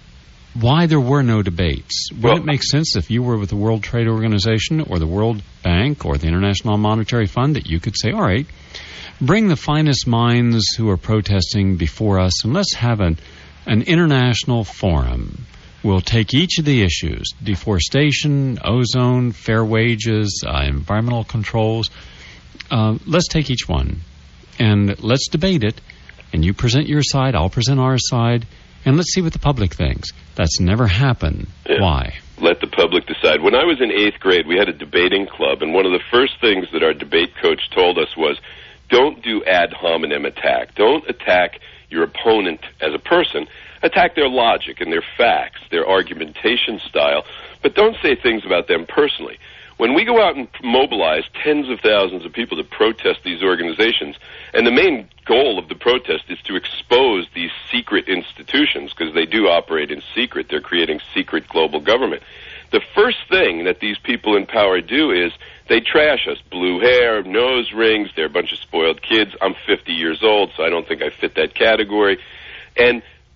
why there were no debates. Would well, it make sense if you were with the World Trade Organization or the World Bank or the International Monetary Fund that you could say, all right, bring the finest minds who are protesting before us and let's have an, an international forum. We'll take each of the issues, deforestation, ozone, fair wages, uh, environmental controls. Uh, let's take each one. And let's debate it, and you present your side, I'll present our side, and let's see what the public thinks. That's never happened. Yeah. Why? Let the public decide. When I was in eighth grade, we had a debating club, and one of the first things that our debate coach told us was, don't do ad hominem attack. Don't attack your opponent as a person. Attack their logic and their facts, their argumentation style, but don't say things about them personally. When we go out and mobilize tens of thousands of people to protest these organizations, and the main goal of the protest is to expose these secret institutions, because they do operate in secret. They're creating secret global government. The first thing that these people in power do is they trash us. Blue hair, nose rings, they're a bunch of spoiled kids. I'm fifty years old, so I don't think I fit that category. And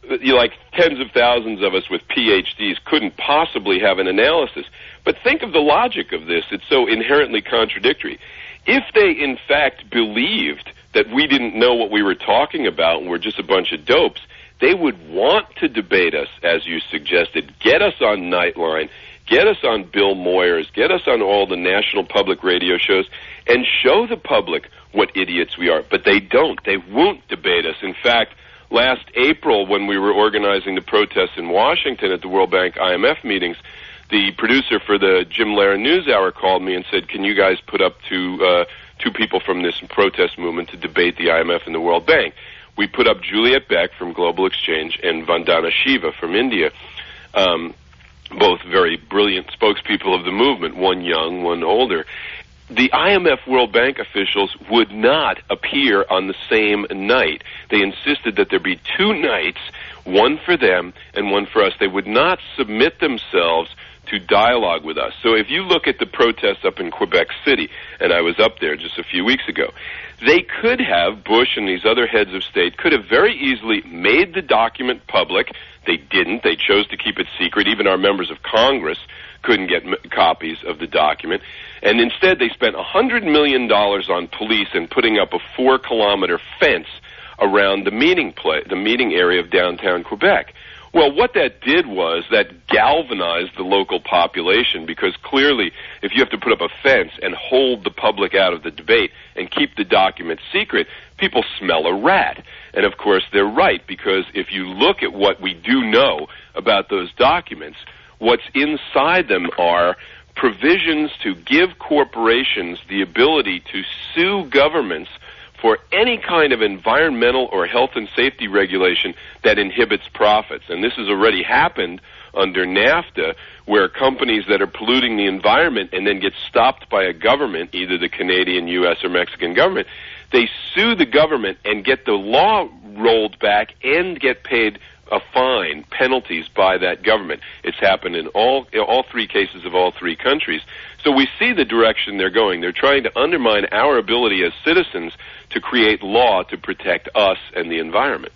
you know, like tens of thousands of us with P H Ds couldn't possibly have an analysis. But think of the logic of this. It's so inherently contradictory. If they, in fact, believed that we didn't know what we were talking about and we're just a bunch of dopes, they would want to debate us, as you suggested, get us on Nightline, get us on Bill Moyers, get us on all the national public radio shows, and show the public what idiots we are. But they don't. They won't debate us. In fact, last April, when we were organizing the protests in Washington at the World Bank I M F meetings, the producer for the Jim Lehrer NewsHour called me and said, can you guys put up two, uh, two people from this protest movement to debate the I M F and the World Bank? We put up Juliet Beck from Global Exchange and Vandana Shiva from India, um, both very brilliant spokespeople of the movement, one young, one older. The I M F World Bank officials would not appear on the same night. They insisted that there be two nights, one for them and one for us. They would not submit themselves to dialogue with us. So if you look at the protests up in Quebec City, and I was up there just a few weeks ago, they could have, Bush and these other heads of state, could have very easily made the document public. They didn't. They chose to keep it secret. Even our members of Congress couldn't get m- copies of the document. And instead they spent one hundred million dollars on police and putting up a four-kilometer fence around the meeting pla- the meeting area of downtown Quebec. Well, what that did was that galvanized the local population, because clearly if you have to put up a fence and hold the public out of the debate and keep the document secret, people smell a rat. And of course they're right, because if you look at what we do know about those documents, what's inside them are provisions to give corporations the ability to sue governments for any kind of environmental or health and safety regulation that inhibits profits. And this has already happened under NAFTA, where companies that are polluting the environment and then get stopped by a government, either the Canadian, U S, or Mexican government, they sue the government and get the law rolled back and get paid a fine, penalties by that government. It's happened in all all three cases of all three countries. So we see the direction they're going. They're trying to undermine our ability as citizens to create law to protect us and the environment.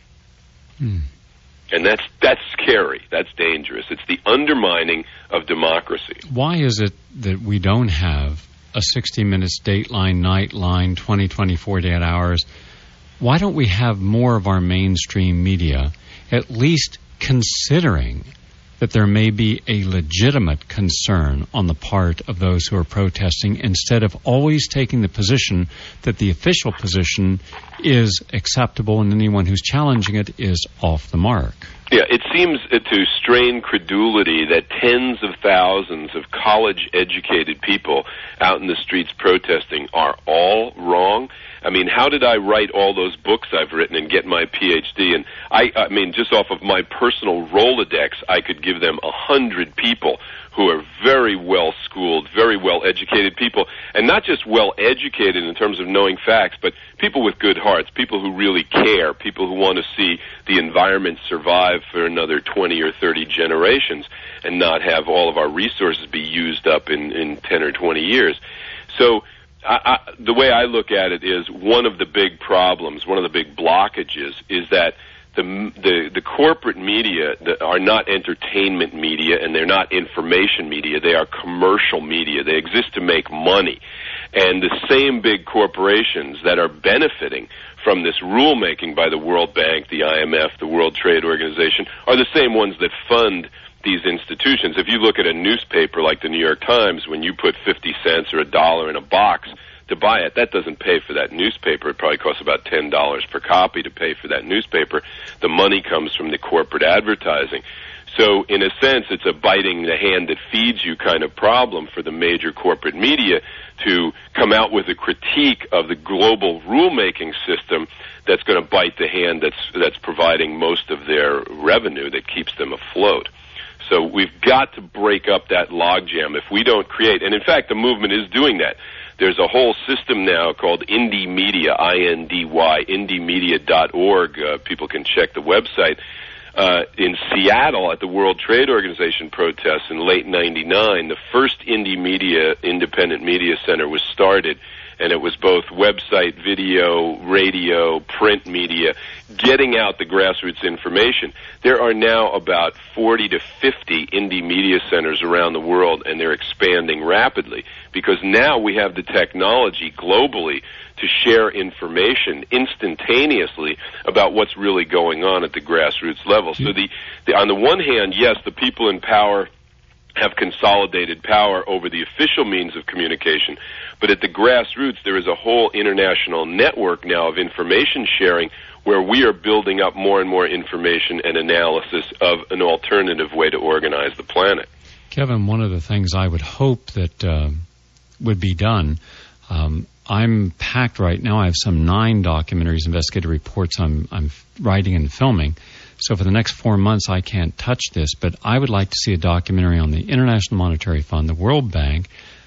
Hmm. And that's that's scary. That's dangerous. It's the undermining of democracy. Why is it that we don't have a sixty minutes Dateline, Nightline, twenty twenty-four day hours? Why don't we have more of our mainstream media at least considering that there may be a legitimate concern on the part of those who are protesting, instead of always taking the position that the official position is acceptable and anyone who's challenging it is off the mark? Yeah, it seems to strain credulity that tens of thousands of college-educated people out in the streets protesting are all wrong. I mean, how did I write all those books I've written and get my P H D? And I, I mean, just off of my personal Rolodex, I could give them a hundred people who are very well-schooled, very well-educated people, and not just well-educated in terms of knowing facts, but people with good hearts, people who really care, people who want to see the environment survive for another twenty or thirty generations and not have all of our resources be used up in, in ten or twenty years. So I, I, the way I look at it is one of the big problems, one of the big blockages is that the the, the corporate media that are not entertainment media and they're not information media. They are commercial media. They exist to make money. And the same big corporations that are benefiting from this rulemaking by the World Bank, the I M F, the World Trade Organization, are the same ones that fund these institutions. If you look at a newspaper like the New York Times, when you put fifty cents or a dollar in a box to buy it, that doesn't pay for that newspaper. It probably costs about ten dollars per copy to pay for that newspaper. The money comes from the corporate advertising. So in a sense, it's a biting the hand that feeds you kind of problem for the major corporate media to come out with a critique of the global rulemaking system that's going to bite the hand that's that's providing most of their revenue that keeps them afloat. So we've got to break up that logjam if we don't create, and in fact the movement is doing that. There's a whole system now called Indie Media, I N D Y, indie media dot org. Uh, people can check the website. Uh, in Seattle at the World Trade Organization protests in late ninety-nine, the first Indie Media, independent media center was started, and it was both website, video, radio, print media, getting out the grassroots information. There are now about forty to fifty indie media centers around the world, and they're expanding rapidly because now we have the technology globally to share information instantaneously about what's really going on at the grassroots level. So the, the on the one hand, yes, the people in power have consolidated power over the official means of communication, but at the grassroots there is a whole international network now of information sharing where we are building up more and more information and analysis of an alternative way to organize the planet. Kevin, one of the things I would hope that uh, would be done, um, I'm packed right now. I have some nine documentaries, investigative reports I'm, I'm writing and filming. So for the next four months, I can't touch this, but I would like to see a documentary on the International Monetary Fund, the World Bank,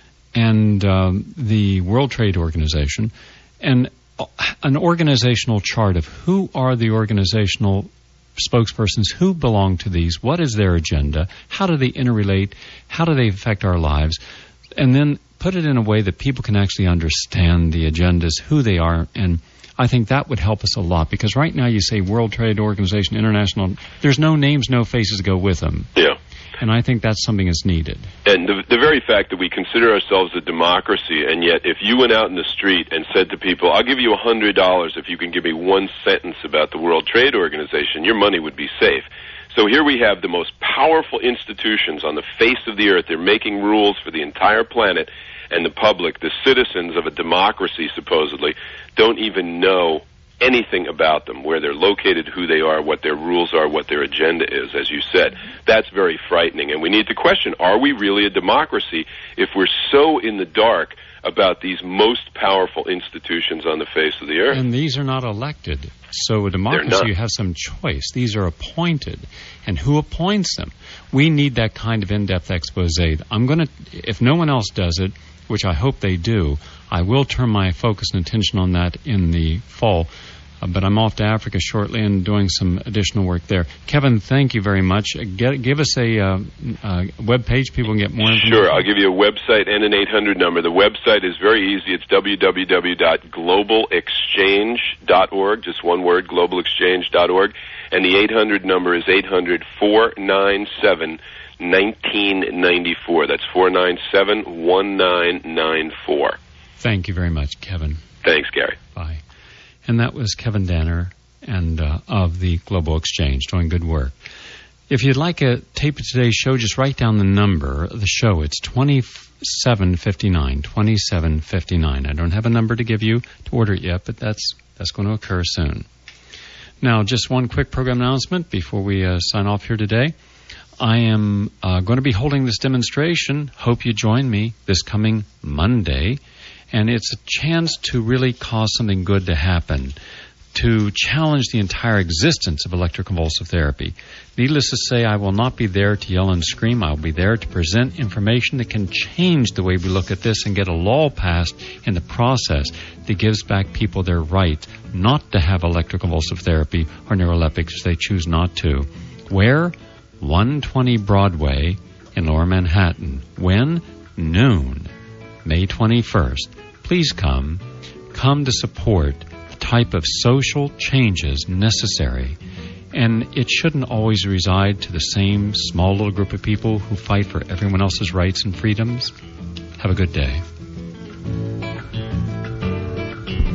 and um, the World Trade Organization, and an organizational chart of who are the organizational spokespersons, who belong to these, what is their agenda, how do they interrelate, how do they affect our lives, and then put it in a way that people can actually understand the agendas, who they are, and I think that would help us a lot, because right now you say World Trade Organization, International, there's no names, no faces to go with them. Yeah. And I think that's something that's needed. And the, the very fact that we consider ourselves a democracy, and yet if you went out in the street and said to people, I'll give you one hundred dollars if you can give me one sentence about the World Trade Organization, your money would be safe. So here we have the most powerful institutions on the face of the earth. They're making rules for the entire planet, and the public, the citizens of a democracy supposedly, don't even know anything about them, where they're located, who they are, what their rules are, what their agenda is, as you said. That's very frightening, and we need to question, are we really a democracy if we're so in the dark about these most powerful institutions on the face of the earth? And these are not elected. So a democracy, you have some choice. These are appointed. And who appoints them? We need that kind of in-depth expose. I'm going to, if no one else does it, which I hope they do, I will turn my focus and attention on that in the fall. Uh, but I'm off to Africa shortly and doing some additional work there. Kevin, thank you very much. Uh, get, give us a uh, uh, web page people can get more information. Sure, I'll give you a website and an eight hundred number. The website is very easy. It's w w w dot global exchange dot org, just one word, global exchange dot org. And the eight hundred number is eight hundred, four nine seven, nineteen ninety-four. That's four nine seven, one nine nine four. Thank you very much, Kevin. Thanks, Gary. Bye. And that was Kevin Danner and uh, of the Global Exchange, doing good work. If you'd like a tape of today's show, just write down the number of the show. It's twenty-seven fifty-nine, twenty-seven fifty-nine. I don't have a number to give you to order it yet, but that's that's going to occur soon. Now, just one quick program announcement before we uh, sign off here today. I am uh, going to be holding this demonstration, hope you join me, this coming Monday. And it's a chance to really cause something good to happen, to challenge the entire existence of electroconvulsive therapy. Needless to say, I will not be there to yell and scream. I'll be there to present information that can change the way we look at this and get a law passed in the process that gives back people their right not to have electroconvulsive therapy or neuroleptics if they choose not to. Where? one twenty Broadway in Lower Manhattan. When? Noon, May twenty-first. Please come. Come to support the type of social changes necessary. And it shouldn't always reside to the same small little group of people who fight for everyone else's rights and freedoms. Have a good day.